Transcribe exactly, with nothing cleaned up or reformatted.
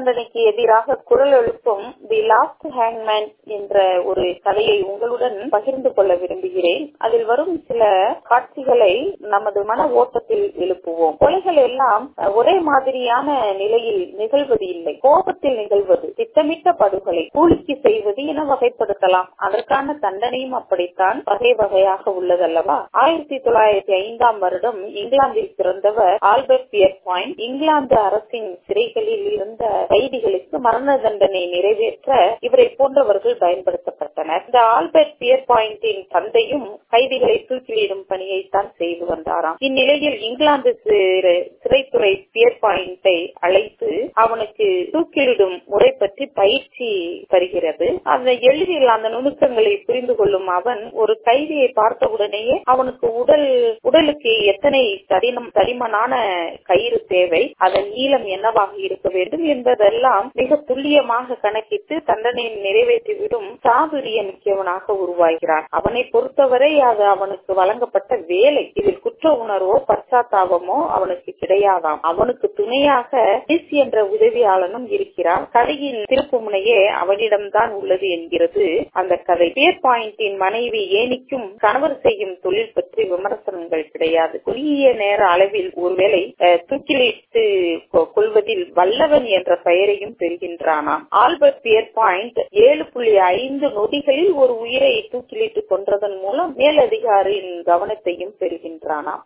தண்டனைக்கு எதிராக குரல் எழுப்பும் தி லாஸ்ட் ஹேங்மேன் என்ற ஒரு கதையை உங்களுடன் பகிர்ந்து கொள்ள விரும்புகிறேன். அதில் வரும் சில காட்சிகளை நமது மன ஓட்டத்தில் எழுப்புவோம். கொலைகள் எல்லாம் ஒரே மாதிரியான நிலையில் நிகழ்வது இல்லை, கோபத்தில் நிகழ்வது, திட்டமிட்ட படுகொலை, கூலிக்கு செய்வது என வகைப்படுத்தலாம். அதற்கான தண்டனையும் அப்படித்தான் வகை வகையாக உள்ளதல்லவா? ஆயிரத்தி தொள்ளாயிரத்தி ஐந்தாம் வருடம் இங்கிலாந்தில் பிறந்தவர் ஆல்பர்ட் பியர்பாயிண்ட். இங்கிலாந்து அரசின் சிறைகளில் இருந்த கைதிகளுக்கு மரண தண்டனை நிறைவேற்ற இவரை போன்றவர்கள் பயன்படுத்தப்பட்டனர். இந்த ஆல்பர்ட் பியர்பாயிண்டின் தந்தையும் கைதிகளை தூக்கிலிடும் பணியைத்தான் செய்து வந்தாராம். இந்நிலையில் இங்கிலாந்து சிறைத்துறை பியர்பாயிண்டை அழைத்து அவனுக்கு தூக்கிலிடும் முறை பற்றி பயிற்சி தருகிறது. அந்த எளிதில் அந்த நுணுக்கங்களை புரிந்து கொள்ளும் அவன் ஒரு கைதியை பார்த்தவுடனேயே அவனுக்கு உடல் உடலுக்கு எத்தனை தடிமம் தடிமனான கயிறு தேவை, அதன் நீளம் என்னவாக இருக்க வேண்டும் என்பதெல்லாம் மிக துல்லியமாக கணக்கிட்டு தண்டனை நிறைவேற்றிவிடும் சாதுரிய மிக்கவனாக உருவாகிறான். அவனை பொறுத்தவரை அது அவனுக்கு வழங்கப்பட்ட வேலை. இதில் குற்ற உணர்வோ பச்சாத்தாபமோ அவனுக்கு கிடையாதாம். அவனுக்கு துணையாக டிஸ் என்ற உதவியாளனும் இருக்கிறான். கதையின் திருப்பு முனையே அவனிடம்தான் உள்ளது என்கிறது அந்த கதை. பியர்பாயிண்டின் மனைவி ஏனிக்கும் கணவர் செய்யும் தொழில் பற்றி விமர்சனங்கள் கிடையாது. குறுகிய நேர அளவில் ஒருவேளை தூக்கிலிட்டு கொள்வதில் வல்லவன் என்ற பெயரையும் பெறுகின்றானாம். ஆல்பர்ட் பியர்பாயிண்ட் ஏழு புள்ளி ஐந்து நொடிகளில் ஒரு உயிரை தூக்கிலிட்டு கொன்றதன் மூலம் மேலதிகாரியின் கவனத்தையும் பெறுகின்றானாம்.